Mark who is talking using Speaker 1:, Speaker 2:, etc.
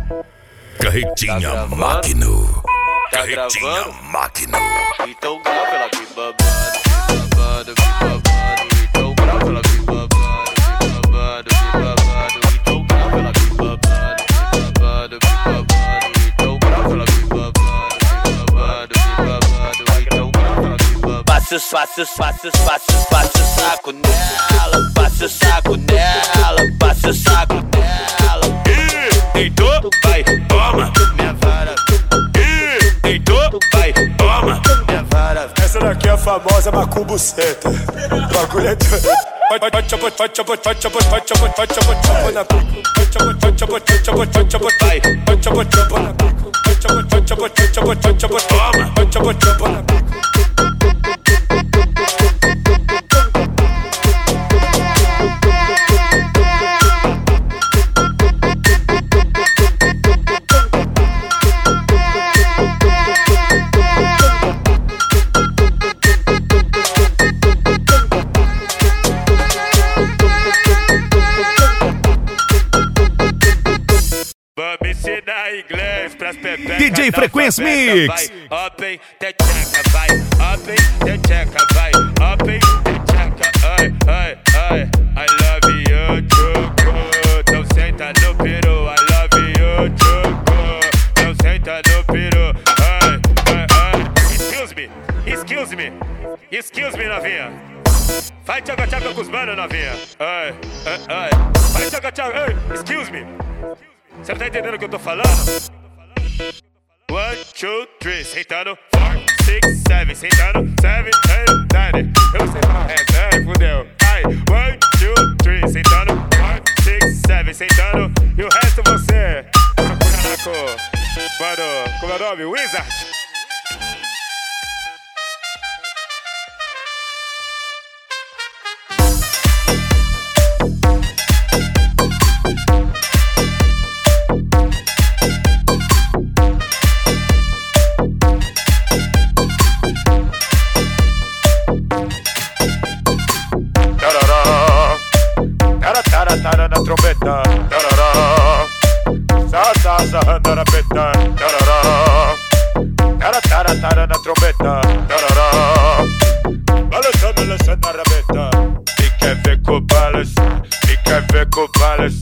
Speaker 1: Carretinha Magno. Carretinha Magno.
Speaker 2: Então grava ela aqui babado, então grava ela aqui babado, então grava ela aqui babado, então grava ela aqui babado, então grava ela aqui babado. Passa o saco nela, passa o saco nela, passa o saco nela.
Speaker 1: Deitou, vai, toma.
Speaker 2: Minha vara.
Speaker 1: Deitou, vai, toma.
Speaker 2: Minha vara.
Speaker 3: Essa daqui é a famosa macumbuceta. O bagulho é doido.
Speaker 2: Vamos ensinar inglês pras pepecas.
Speaker 1: DJ Frequência Mix.
Speaker 2: Open, techeca, vai. Open, techeca, vai. Open, techeca, ai, ai, ai. I love you, choco. Não senta no peru. I love you, choco. Não senta no peru. Ai, ai, ai. Excuse me, novinha. Vai tchaga-tchaga com os manos, novinha. Ai, ai, ai. Vai tchaga-tchaga, ai, excuse me. Você não tá entendendo o que eu tô falando? 1, 2, 3, sentando. 4, 6, 7, sentando. 7, 8, 9. Eu não sei. Fudeu. Ai, 1, 2, 3, sentando. 4, 6, 7, sentando. E o resto você. Mano, como é o nome? Wizard.
Speaker 3: Tara na trombeta, sarrando na peta, tara na trombeta.